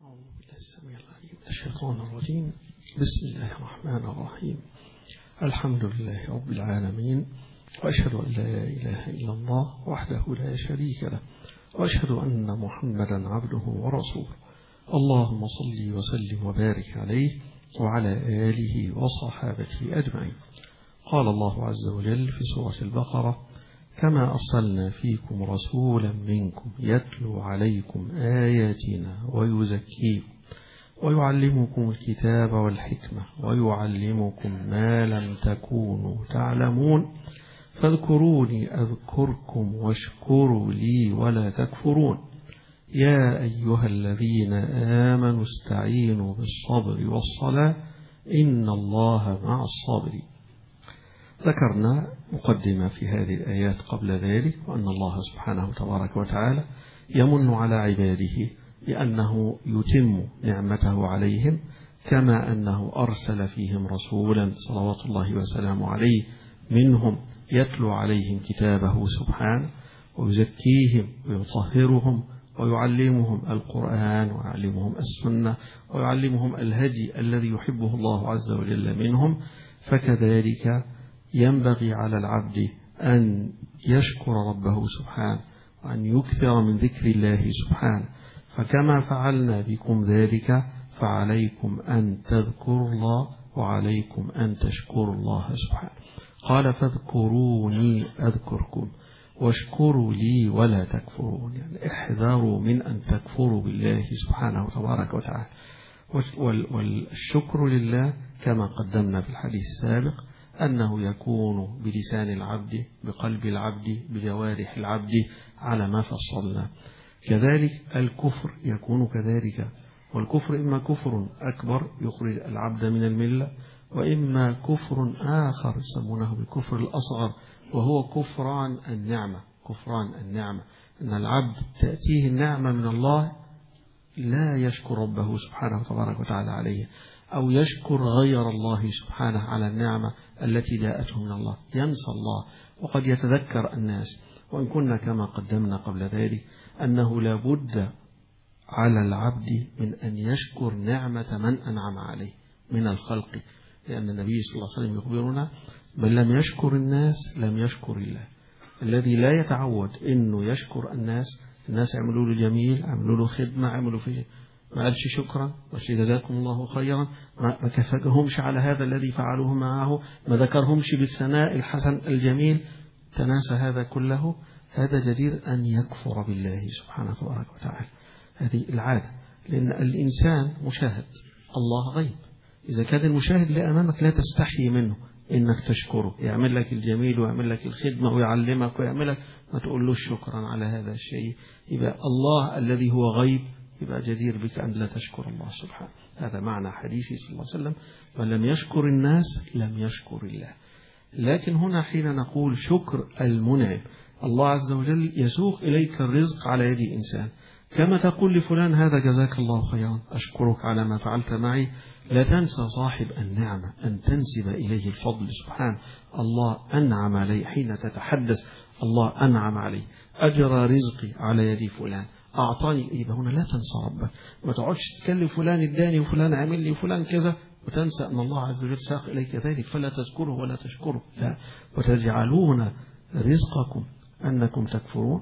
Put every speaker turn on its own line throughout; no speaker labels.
أعوذ بالله السميع العليم من الشيطان الرجيم. بسم الله الرحمن الرحيم. الحمد لله رب العالمين، وأشهد أن لا إله إلا الله وحده لا شريك له، وأشهد أن محمدا عبده ورسوله. اللهم صل وسلم وبارك عليه وعلى آله وصحابته أجمعين. قال الله عز وجل في سورة البقرة: كما أرسلنا فيكم رسولا منكم يتلو عليكم آياتنا ويزكيكم ويعلمكم الكتاب والحكمة ويعلمكم ما لم تكونوا تعلمون فاذكروني أذكركم واشكروا لي ولا تكفرون. يا أيها الذين آمنوا استعينوا بالصبر والصلاة إن الله مع الصابرين. ذكرنا مقدمة في هذه الآيات قبل ذلك، وأن الله سبحانه تبارك وتعالى يمن على عباده بأنه يتم نعمته عليهم، كما أنه أرسل فيهم رسولا صلوات الله وسلامه عليه منهم يتلو عليهم كتابه سبحانه ويزكيهم ويطهرهم ويعلمهم القرآن ويعلمهم السنة ويعلمهم الهدي الذي يحبه الله عز وجل منهم. فكذلك ينبغي على العبد أن يشكر ربه سبحانه وأن يكثر من ذكر الله سبحانه. فكما فعلنا بكم ذلك فعليكم أن تذكروا الله وعليكم أن تشكروا الله سبحانه. قال: فاذكروني أذكركم واشكروا لي ولا تكفرون، يعني احذروا من أن تكفروا بالله سبحانه تبارك وتعالى. والشكر لله كما قدمنا في الحديث السابق أنه يكون بلسان العبد، بقلب العبد، بجوارح العبد على ما فصلنا. كذلك الكفر يكون كذلك، والكفر إما كفر أكبر يخرج العبد من الملة، وإما كفر آخر يسمونه بالكفر الأصغر، وهو كفران النعمة. كفران النعمة أن العبد تأتيه النعمة من الله لا يشكر ربه سبحانه تبارك وتعالى عليه، أو يشكر غير الله سبحانه على النعمة التي جاءته من الله، ينسى الله. وقد يتذكر الناس، وإن كنا كما قدمنا قبل ذلك أنه لا بد على العبد من أن يشكر نعمة من أنعم عليه من الخلق، لأن النبي صلى الله عليه وسلم يخبرنا: من لم يشكر الناس لم يشكر الله. الذي لا يتعود أنه يشكر الناس عملوا له جميل، عملوا له خدمة، عملوا فيه، ما قالش شكرا وش جزاكم الله خيرا، ما كافئهمش على هذا الذي فعلوه معه، ما ذكرهمش بالثناء الحسن الجميل، تناسى هذا كله. هذا جدير أن يكفر بالله سبحانه تبارك وتعالى. هذه العادة، لأن الإنسان مشاهد، الله غيب. إذا كان المشاهد اللي أمامك لا تستحي منه إنك تشكره، يعمل لك الجميل ويعمل لك الخدمة ويعلمك ويعملك، ما تقول له شكرا على هذا الشيء. يبقى الله الذي هو غيب يبقى جدير بك أن لا تشكر الله سبحانه. هذا معنى حديثه صلى الله عليه وسلم: من لم يشكر الناس لم يشكر الله. لكن هنا حين نقول شكر المنعم، الله عز وجل يسوق إليك الرزق على يد إنسان، كما تقول لفلان: هذا جزاك الله خيرا، أشكرك على ما فعلت معي. لا تنسى صاحب النعمة أن تنسب إليه الفضل سبحانه. الله أنعم علي، حين تتحدث الله أنعم علي، أجرى رزقي على يد فلان، أعطاني. إيه هنا لا تنسى ربك، ما تقعدش تكلم فلان اداني وفلان عمل لي وفلان كذا وتنسى أن الله عز وجل ساق إليك ذلك، فلا تذكره ولا تشكره. لا، وتجعلون رزقكم أنكم تكفرون،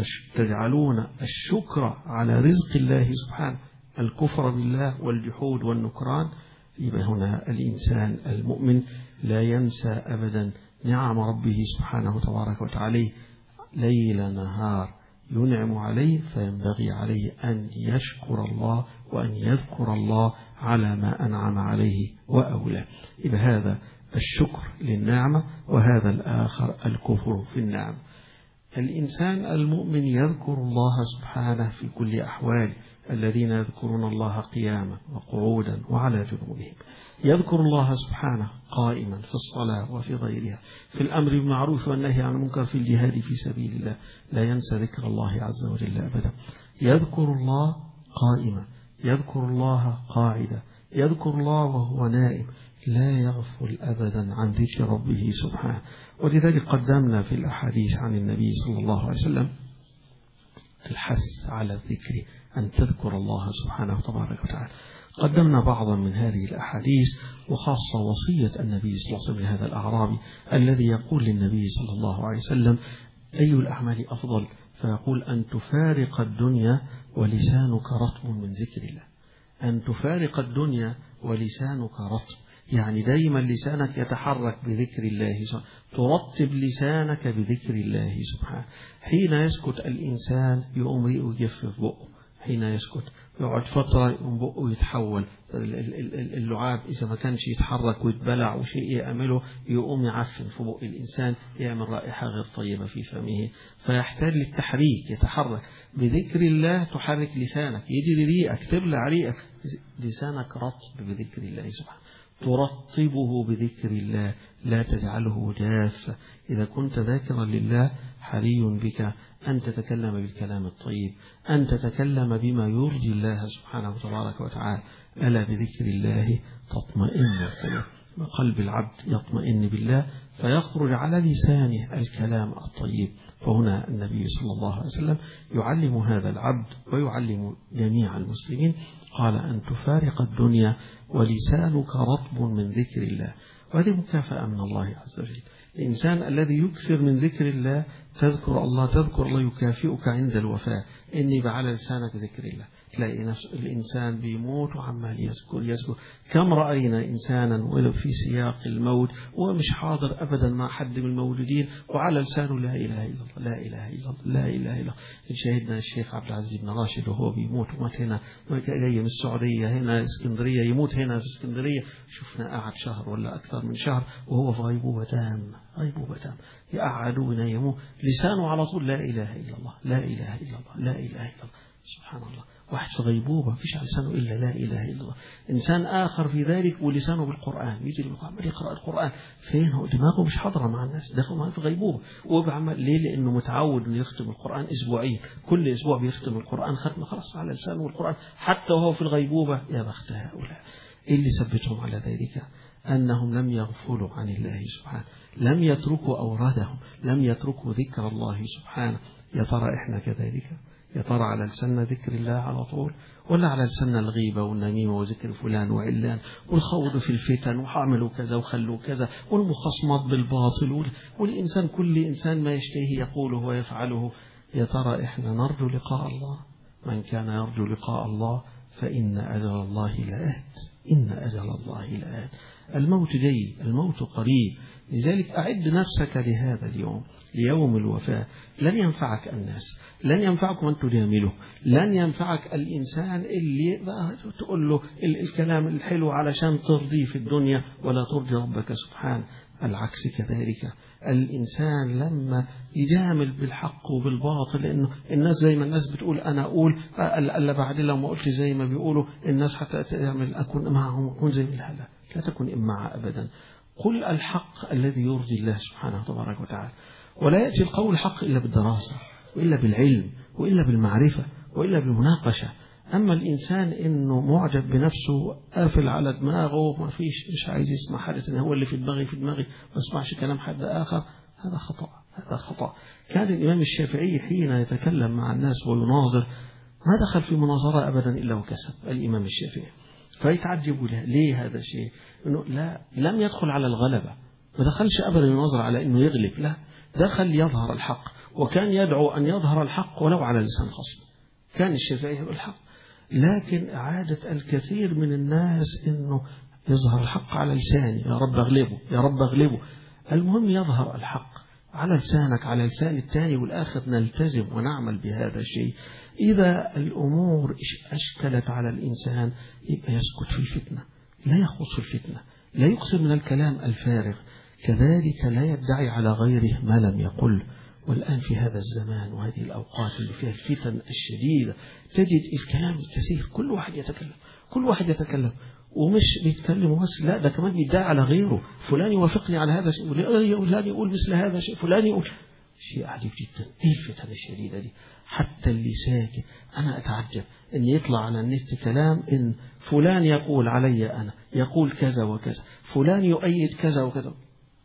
تجعلون الشكر على رزق الله سبحانه الكفر بالله والجحود والنكران. يبقى هنا الإنسان المؤمن لا ينسى أبدا نعم ربه سبحانه تبارك وتعالى، ليل نهار ينعم عليه، فينبغي عليه أن يشكر الله وأن يذكر الله على ما أنعم عليه وأولى. يبقى هذا الشكر للنعمة، وهذا الآخر الكفر في النعمة. الإنسان المؤمن يذكر الله سبحانه في كل أحواله، الذين يذكرون الله قياما وقعودا وعلى جنوبهم. يذكر الله سبحانه قائما في الصلاة وفي غيرها، في الأمر بالمعروف والنهي عن المنكر، في الجهاد في سبيل الله، لا ينسى ذكر الله عز وجل أبدا. يذكر الله قائما، يذكر الله قاعدا، يذكر الله وهو نائم، لا يغفل أبدا عن ذكر ربه سبحانه. ولذلك قدمنا في الأحاديث عن النبي صلى الله عليه وسلم الحث على الذكر، أن تذكر الله سبحانه تبارك وتعالى. قدمنا بعضا من هذه الأحاديث، وخاصة وصية النبي صلى الله عليه وسلم لهذا الأعرابي الذي يقول للنبي صلى الله عليه وسلم: أي الأعمال أفضل؟ فيقول: أن تفارق الدنيا ولسانك رطب من ذكر الله. أن تفارق الدنيا ولسانك رطب، يعني دايما لسانك يتحرك بذكر الله سبحانه، ترطب لسانك بذكر الله سبحانه. حين يسكت الإنسان يقوم ريقه يجف بقه، حين يسكت يقعد فترة يقوم بقه يتحول، اللعاب إذا ما كانش يتحرك ويتبلع وشيء يعمله يقوم يعفن في بق الإنسان، يعمل رائحة غير طيبة في فمه، فيحتاج للتحريك، يتحرك بذكر الله، تحرك لسانك، يجري ريقك، تبلع ريقك، لسانك رطب بذكر الله سبحانه، ترطبه بذكر الله، لا تجعله جافا. إذا كنت ذاكرا لله حري بك أن تتكلم بالكلام الطيب، أن تتكلم بما يرضي الله سبحانه وتبارك وتعالى. ألا بذكر الله تطمئن القلوب، وقلب العبد يطمئن بالله فيخرج على لسانه الكلام الطيب. فهنا النبي صلى الله عليه وسلم يعلم هذا العبد ويعلم جميع المسلمين، قال: أن تفارق الدنيا ولسانك رطب من ذكر الله. وهذه مكافأة من الله عز وجل. الإنسان الذي يكثر من ذكر الله، تذكر الله يكافئك عند الوفاة، إني على لسانك ذكر الله. تلاقي نفس الإنسان بيموت وعمال يذكر. كم رأينا إنسانا ولو في سياق الموت ومش حاضر أبدا مع حد من الموجودين وعلى لسانه لا إله إلا الله، لا إله إلا الله، لا إله إلا الله. شاهدنا الشيخ عبد العزيز بن راشد وهو بيموت، ومات هنا جاي من السعودية، هنا اسكندرية، يموت هنا في اسكندرية. شفنا قعد شهر ولا أكثر من شهر وهو في غيبوبة تام، غيبوبة تام، يقعدوا ينيموه، لسانه على طول لا إله إلا الله، لا إله إلا الله، لا إله إلا الله. سبحان الله، واحد في غيبوبة فيش على لسانه إلا لا إله إلا الله. إنسان آخر في ذلك ولسانه بالقرآن، يجي بالقرآن يقرأ القرآن، فين هو؟ دماغه مش حاضرة مع الناس، داخل في غيبوبة، وبعمل ليه؟ لأنه متعود إنه يختم القرآن أسبوعيا، كل أسبوع بيختم القرآن ختمة، خلاص على لسانه القرآن حتى وهو في الغيبوبة. يا بخت هؤلاء. إيه اللي ثبتهم على ذلك؟ أنهم لم يغفلوا عن الله سبحانه، لم يتركوا أورادهم، لم يتركوا ذكر الله سبحانه. يا ترى إحنا كذلك؟ يا ترى على لساننا ذكر الله على طول، ولا على لساننا الغيبة والنميمة وذكر فلان وعلان والخوض في الفتن وحعملوا كذا وخلوا كذا والمخاصمات بالباطل، والإنسان كل إنسان ما يشتهيه يقوله ويفعله؟ يا ترى إحنا نرجو لقاء الله؟ من كان يرجو لقاء الله فإن أجل الله لآت، إن أجل الله لآت. الموت جاي، الموت قريب، لذلك أعد نفسك لهذا اليوم، ليوم الوفاة. لن ينفعك الناس، لن ينفعك من تجامله، لن ينفعك الإنسان اللي تقول له الكلام الحلو علشان ترضيه في الدنيا ولا ترضي ربك سبحانه. العكس كذلك، الإنسان لما يجامل بالحق وبالباطل، لأنه الناس زي ما الناس بتقول أنا أقول ألا بعد لو ما قلت زي ما بيقولوا الناس حتى تعمل أكون معهم، أكون زي الهلا. لا تكن إمعة أبدا، قل الحق الذي يرضي الله سبحانه وتبارك وتعالى. ولا يأتي القول الحق إلا بالدراسة، وإلا بالعلم، وإلا بالمعرفة، وإلا بالمناقشة. أما الإنسان إنه معجب بنفسه، قافل على دماغه، ما فيش، مش عايز يسمع حاجة، إن هو اللي في دماغي في دماغي، ما اسمعش كلام حد آخر، هذا خطأ، هذا خطأ. كان الإمام الشافعي حين يتكلم مع الناس ويناظر ما دخل في مناظرة أبدا إلا وكسب الإمام الشافعي. فيتعجبوا له، ليه هذا الشيء؟ إنه لا، لم يدخل على الغلبة، ما دخلش أبدا يناظر على إنه يغلب، لا، دخل يظهر الحق، وكان يدعو أن يظهر الحق ولو على لسان خصم. كان الشافعي يقول الحق، لكن عادة الكثير من الناس إنه يظهر الحق على لساني، يا رب أغلبه، يا رب أغلبه. المهم يظهر الحق على لسانك، على لسان الثاني والآخر، نلتزم ونعمل بهذا الشيء. إذا الأمور أشكلت على الإنسان يبقى يسكت في الفتنة، لا يخوض في الفتنة، لا يكثر من الكلام الفارغ، كذلك لا يدعي على غيره ما لم يقل. والآن في هذا الزمان وهذه الأوقات اللي فيها الفتن الشديدة تجد الكلام الكثير، كل واحد يتكلم، كل واحد يتكلم، ومش بيتكلم بس، لا، ده كمان بيدعي على غيره، فلان يوافقني على هذا الشيء، فلان يقول مثل هذا الشيء، فلان يقول شيء عجيب جدا. ايه الفتن الشديدة دي؟ حتى اللي ساكت أنا أتعجب إن يطلع على النت كلام إن فلان يقول علي أنا، يقول كذا وكذا، فلان يؤيد كذا وكذا.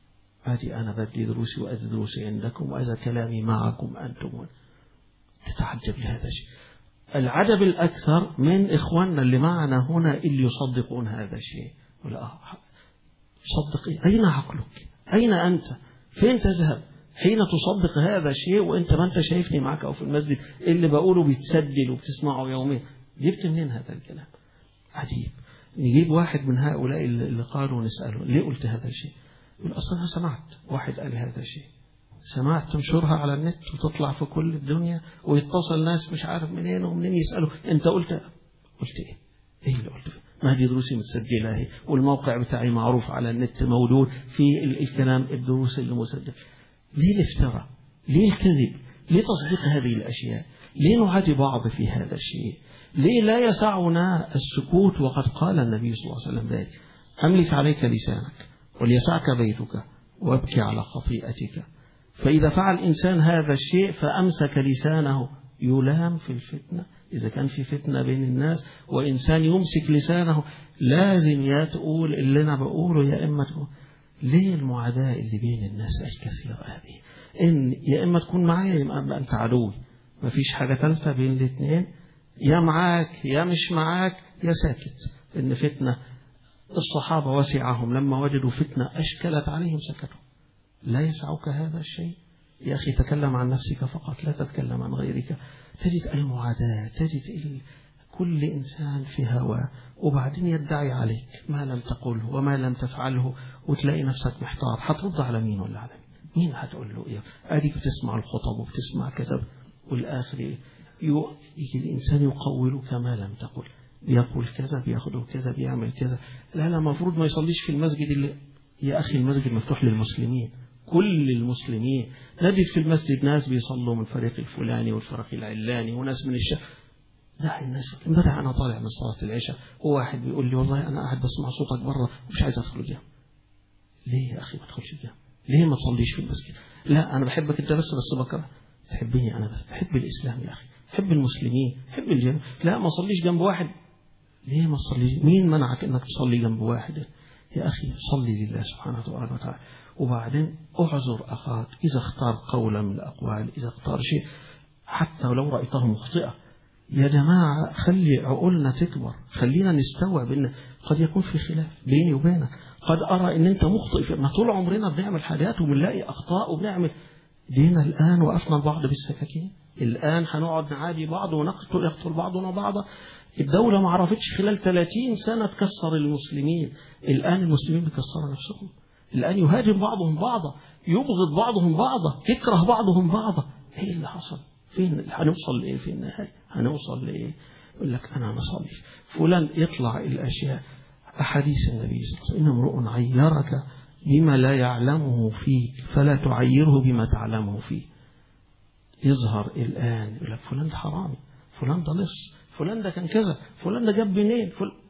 هذه أنا بدي دروسي وأدي دروسي عندكم، وإذا كلامي معكم أنتم. تتعجب أتعجب لهذا الشيء. العجب الأكثر من إخواننا اللي معنا هنا اللي يصدقون هذا الشيء. ولا صدق إيه؟ أين عقلك؟ أين أنت؟ فين تذهب حين تصدق هذا الشيء وأنت ما أنت شايفني معك أو في المسجد اللي بقوله بيتسجل وبتسمعه يومين؟ جبت منين هذا الكلام؟ عجيب. نجيب واحد من هؤلاء اللي قالوا ونسأله ليه قلت هذا الشيء؟ يقول أصلا أنا سمعت واحد قال هذا الشيء، سمعت تنشرها على النت وتطلع في كل الدنيا ويتصل ناس مش عارف منين ومنين يسألوا أنت قلت إيه؟ إيه اللي قلت؟ ما هذه دروسي متسجلة هي، والموقع بتاعي معروف على النت موجود في الكلام الدروس اللي مسجل. ليه الافتراء؟ ليه الكذب؟ ليه تصديق هذه الأشياء؟ ليه نعادي بعض في هذا الشيء؟ ليه لا يسعنا السكوت وقد قال النبي صلى الله عليه وسلم ذلك؟ أملك عليك لسانك وليسعك بيتك وابكي على خطيئتك. فإذا فعل الإنسان هذا الشيء فأمسك لسانه يلام في الفتنة، إذا كان في فتنة بين الناس وإنسان يمسك لسانه لازم يتقول اللي أنا بقوله يا إما تقول. ليه المعاداة اللي بين الناس الكثيرة هذه؟ إن يا إما تكون معايا يا إما أنت عدوي، ما فيش حاجة ثالثة بين الاثنين، يا معاك يا مش معاك يا ساكت. إن فتنة الصحابة وسعهم لما وجدوا فتنة أشكلت عليهم سكتوا. لا يسعك هذا الشيء يا أخي، تكلم عن نفسك فقط لا تتكلم عن غيرك. تجد المعاداة، تجد كل إنسان في هواه وبعدين يدعي عليك ما لم تقله وما لم تفعله، وتلاقي نفسك محتار هترد على مين ولا على مين هتقول له إيه؟ أديك بتسمع الخطب وبتسمع كذب والآخر يجي الإنسان يقولك ما لم تقل، بيقول كذا بياخده كذا بيعمل كذا. لا مفروض ما يصليش في المسجد اللي يا أخي المسجد مفتوح للمسلمين كل المسلمين. نجد في المسجد ناس بيصلوا من فريق الفلاني والفريق العلاني وناس من الشام. دع الناس. امبارح أنا طالع من صلاة العشاء وواحد بيقول لي والله أنا قاعد بسمع صوتك برا ومش عايز أدخل الجامع. ليه يا أخي ما تدخلش الجامع؟ ليه ما تصليش في المسجد؟ لا أنا بحبك أنت بس بكره. تحبني أنا بس بحب الإسلام يا أخي، بحب المسلمين، بحب الجنة. لا ما صليش جنب واحد. ليه ما تصليش؟ مين منعك أنك تصلي جنب واحد؟ يا أخي صلي لله سبحانه وتعالى. وبعدين أعذر أخاك إذا اختار قولا من الأقوال، إذا اختار شيء حتى ولو رأيته مخطئة. يا جماعة خلي عقولنا تكبر، خلينا نستوعب إن قد يكون في خلاف بيني وبينك، قد أرى إن أنت مخطئ. ما طول عمرنا بنعمل حاجات وبنلاقي أخطاء وبنعمل دينا. الآن وقفنا البعض بالسكاكين، الآن هنقعد نعادي بعض يقتل بعضنا بعضا. الدولة ما عرفتش خلال 30 سنة تكسر المسلمين. الآن المسلمين بيكسروا نفسهم، الآن يهاجم بعضهم بعضا، يبغض بعضهم بعضا، يكره بعضهم بعضا. ايه اللي حصل؟ فين هنوصل لإيه في النهاية؟ هنوصل لإيه؟ يقول لك أنا ما صليش فلان. يطلع الأشياء أحاديث النبي صلى الله عليه وسلم: إن امرؤ عيرك بما لا يعلمه فيك فلا تعيره بما تعلمه فيه. يظهر الآن يقول لك فلان ده حرامي، فلان ده لص، فلان ده كان كذا، فلان ده جاب منين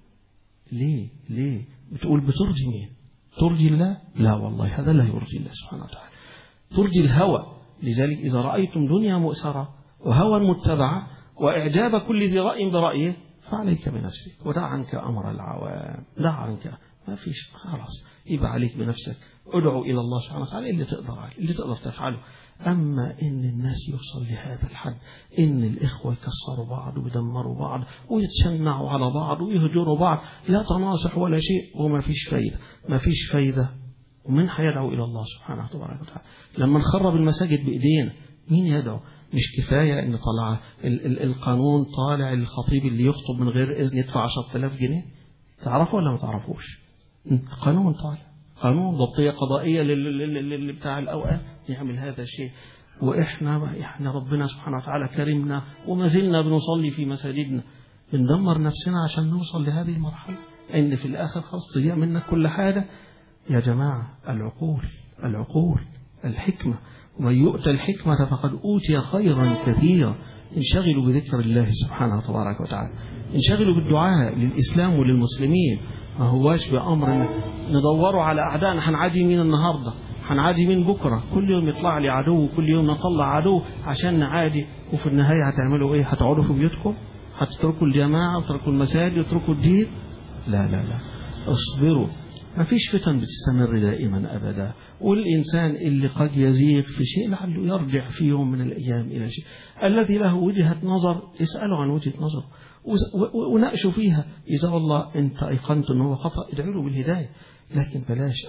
ليه بتقول بترضي مين؟ ترضي الله؟ لا والله هذا لا يرضي الله سبحانه وتعالى، ترضي الهوى. لذلك إذا رأيتم دنيا مؤسرة وهوى متبعة وإعجاب كل ذي رأي برأيه فعليك بنفسك ودع عنك أمر العوام. دع عنك، ما فيش خلاص، يبقى عليك بنفسك. ادعو إلى الله سبحانه وتعالى اللي تقدر عليه، اللي تقدر تفعله. أما إن الناس يوصل لهذا الحد إن الإخوة يكسروا بعض ويدمروا بعض ويتشنعوا على بعض ويهجروا بعض، لا تناصح ولا شيء وما فيش فايدة، ما فيش فايدة. ومن حيدعو إلى الله سبحانه وتعالى؟ لما نخرب المساجد بإيدينا مين يدعو؟ مش كفاية إن طلع القانون طالع الخطيب اللي يخطب من غير إذن يدفع 10,000 جنيه؟ تعرفوا ولا ما تعرفوش؟ قانون طالع، قانون ضبطية قضائية بتاع الأوقات يعمل هذا الشيء. وإحنا ربنا سبحانه وتعالى كرمنا وما زلنا بنصلي في مساجدنا، بندمر نفسنا عشان نوصل لهذه المرحلة إن في الآخر خلاص تضيع منك كل حاجة. يا جماعة العقول الحكمة، ومن يؤتى الحكمة فقد أوتي خيرا كثيرا. انشغلوا بذكر الله سبحانه تبارك وتعالى، انشغلوا بالدعاء للإسلام وللمسلمين. ما هواش بأمر ندوروا على أعدائنا، هنعادي مين النهاردة، هنعادي مين بكرة، كل يوم يطلع لي عدو، كل يوم نطلع عدو عشان نعادي. وفي النهاية هتعملوا إيه؟ هتقعدوا في بيوتكم، هتتركوا الجماعة وتركوا المساجد وتركوا الدين؟ لا لا لا، اصبروا ما فيش فتن بتستمر دائما أبدا، والإنسان اللي قد يزيغ في شيء لعله يرجع في يوم من الأيام إلى شيء. الذي له وجهة نظر اسأله عن وجهة نظر وناقشوا فيها، إذا والله أنت أيقنت أنه خطأ ادعوا له بالهداية. لكن بلاش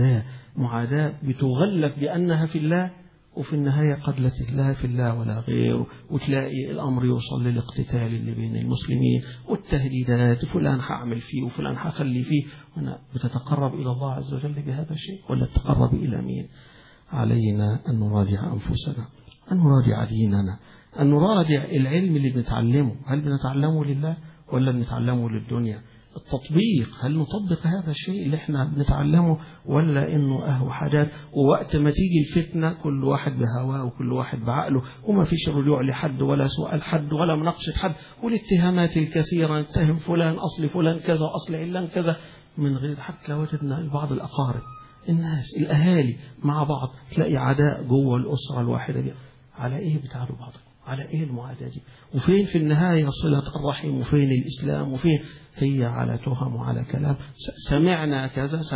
معاداة بتغلف بأنها في الله، وفي النهاية قد لا تلاقي في الله ولا غيره، وتلاقي الأمر يوصل للاقتتال اللي بين المسلمين والتهديدات، فلان هعمل فيه وفلان هخلي فيه. وأنا بتتقرب إلى الله عز وجل بهذا الشيء ولا تتقرب إلى مين؟ علينا أن نراجع أنفسنا، أن نراجع ديننا، أن نراجع العلم اللي بنتعلمه، هل بنتعلمه لله ولا بنتعلمه للدنيا؟ التطبيق، هل نطبق هذا الشيء اللي احنا بنتعلمه ولا انه حاجات ووقت ما تيجي الفتنة كل واحد بهواه وكل واحد بعقله، وما فيش رجوع لحد ولا سؤال حد ولا مناقشة حد، والاتهامات الكثيرة، نتهم فلان أصل فلان كذا أصل علان كذا، من غير حتى لو وجدنا بعض الأقارب الناس الأهالي مع بعض تلاقي عداء جوه الأسرة الواحدة دي. على إيه بتعادوا بعض؟ على إيه المعاداة دي؟ وفين في النهاية صلة الرحم؟ وفين الإسلام؟ وفين؟ هي على تهم وعلى كلام، سمعنا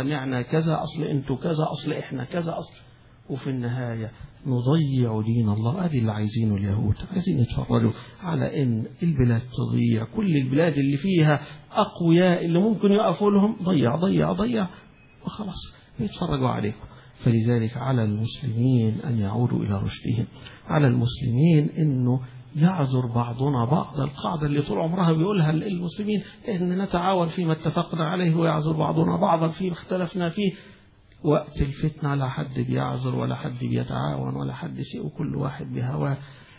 كذا أصل أنتوا كذا أصل إحنا كذا أصل، وفي النهاية نضيع دين الله. هذه اللي عايزينه اليهود، عايزين يتفرجوا على إن البلاد تضيع، كل البلاد اللي فيها أقوياء اللي ممكن يقفوا لهم ضيع وخلاص يتفرجوا عليكم. فلذلك على المسلمين أن يعودوا إلى رشدهم، على المسلمين إنه يعذر بعضنا بعض. القاعدة اللي طول عمرها بيقولها المسلمين إن نتعاون فيما اتفقنا عليه ويعذر بعضنا بعضا فيما اختلفنا فيه. وقت الفتنة لا حد بيعذر ولا حد بيتعاون ولا حد شيء، وكل واحد بهواه.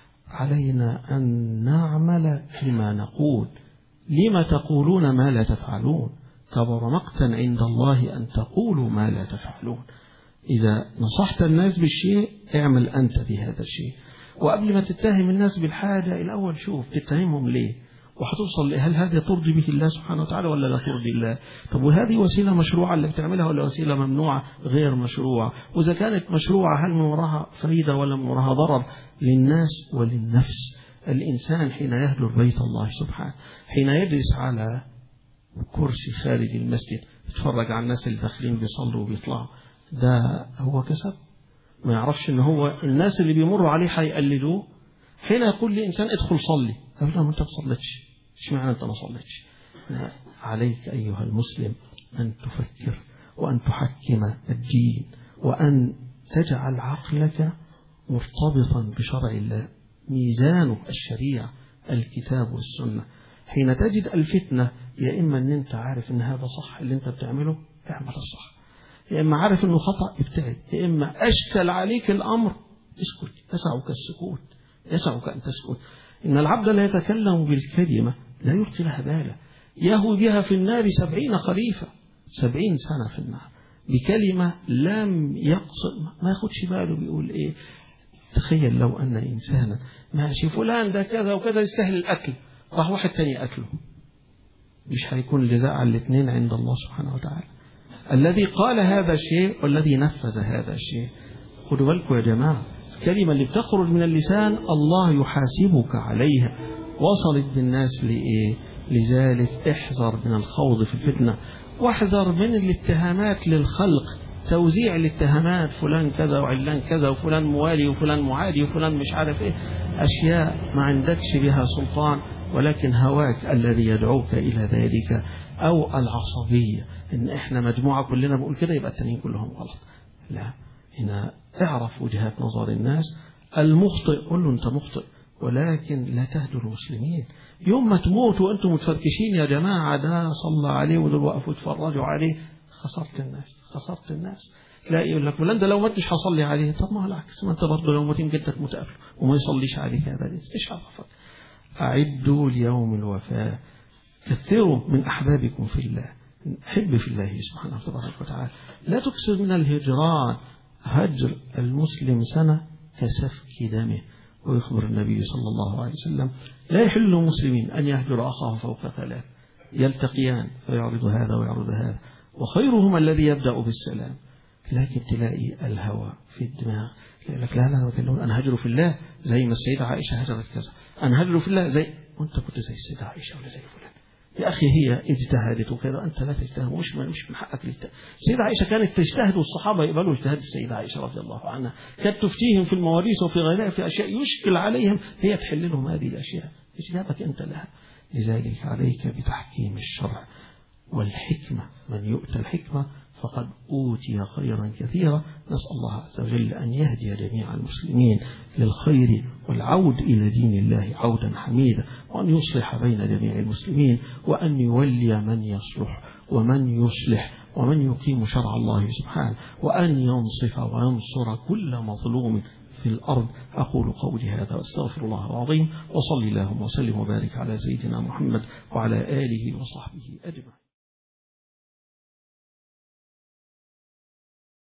علينا أن نعمل بما نقول. لما تقولون ما لا تفعلون؟ كبر مقتا عند الله أن تقولوا ما لا تفعلون. إذا نصحت الناس بالشيء اعمل أنت بهذا الشيء، وقبل ما تتهم الناس بالحاجة الأول شوف تتهمهم ليه، وهتوصل هل هذه ترضي به الله سبحانه وتعالى ولا لا ترضي الله؟ طب وهذه وسيلة مشروعة اللي بتعملها ولا وسيلة ممنوعة غير مشروعة؟ وإذا كانت مشروعة هل من وراها فائدة ولا من وراها ضرر للناس وللنفس؟ الإنسان حين يهجر بيت الله سبحانه، حين يجلس على كرسي خارج المسجد يتفرج على الناس اللي داخلين بيصلوا وبيطلعوا، ده هو كسب؟ ما يعرفش ان هو الناس اللي بيمروا عليه هيقلدوه. حين يقول لي انسان ادخل صلي، اقول له ما انت ما صليتش، اشمعنى انت ما صليتش؟ عليك ايها المسلم ان تفكر وان تحكم الدين، وان تجعل عقلك مرتبطا بشرع الله، ميزانه الشريعة الكتاب والسنة. حين تجد الفتنة يا اما ان انت عارف ان هذا صح اللي انت بتعمله اعمل الصح، يا إما عارف أنه خطأ ابتعد، يا إما أشكل عليك الأمر اسكت، يسعك السكوت، يسعك أن تسكت. إن العبد لا يتكلم بالكلمة لا يلقي لها بالا، يهوي بها في النار 70 خريفا، 70 سنة في النار بكلمة لم يقصد، ما ياخدش باله بيقول إيه. تخيل لو أن إنسانا ماشي فلان ده كذا وكذا يستاهل الأكل، راح واحد تاني أكله، مش هيكون جزاء على الاثنين عند الله سبحانه وتعالى؟ الذي قال هذا الشيء والذي نفذ هذا الشيء. خدوا بالكم يا جماعة، الكلمة اللي بتخرج من اللسان الله يحاسبك عليها. وصلت بالناس لإيه؟ لذلك احذر من الخوض في الفتنة، واحذر من الاتهامات للخلق، توزيع الاتهامات، فلان كذا وعلان كذا وفلان موالي وفلان معادي وفلان مش عارف ايه، أشياء ما عندكش بها سلطان، ولكن هواك الذي يدعوك إلى ذلك، أو العصبية إن إحنا مجموعة كلنا بقول كده يبقى التانيين كلهم غلط. لا، هنا اعرف وجهات نظر الناس. المخطئ قل له أنت مخطئ، ولكن لا تهدوا المسلمين. يوم ما تموت وأنتم متفركشين يا جماعة ده صلى عليه ودول وقفوا يتفرجوا عليه، خسرت الناس. تلاقي يقول لك فلان ده لو مات مش هصلي عليه. طب ما هو العكس، ما أنت برضه لو مات جدك متقابله وما يصليش عليك، هذا إيش عرفك؟ أعدوا ليوم الوفاة، كثروا من أحبابكم في الله، حب في الله سبحانه وتعالى. لا تكثر من الهجران، هجر المسلم سنة كسفك دمه. ويخبر النبي صلى الله عليه وسلم لا يحل للمسلمين أن يهجر أخاه فوق 3 يلتقيان فيعرض هذا ويعرض هذا، وخيرهما الذي يبدأ بالسلام. لكن تلاقي الهوى في الدماغ، تلاقي لك لا أنا هجر في الله زي ما السيدة عائشة هجرت كذا، أنا هجر في الله زي وأنت كنت زي السيدة عائشة ولا زي فلان. يا أخي هي اجتهدت وكذا، أنت لا تجتهد، مش من حقك الاجتهاد. السيدة عائشة كانت تجتهد والصحابة يقبلوا اجتهاد السيدة عائشة رضي الله عنها، كانت تفتيهم في المواريث وفي غيرها في أشياء يشكل عليهم، هي تحل لهم هذه الأشياء، إجابك أنت لها. لذلك عليك بتحكيم الشرع والحكمة، من يؤتى الحكمة فقد أوتي خيرا كثيرا. نسأل الله عز وجل أن يهدي جميع المسلمين للخير والعود إلى دين الله عودا حميدا، وأن يصلح بين جميع المسلمين، وأن يولي من يصلح ومن يصلح ومن يقيم شرع الله سبحانه، وأن ينصف وينصر كل مظلوم في الأرض. أقول قولي هذا واستغفر الله العظيم، وصلي اللهم وسلم وبارك على سيدنا محمد وعلى آله وصحبه أجمعين.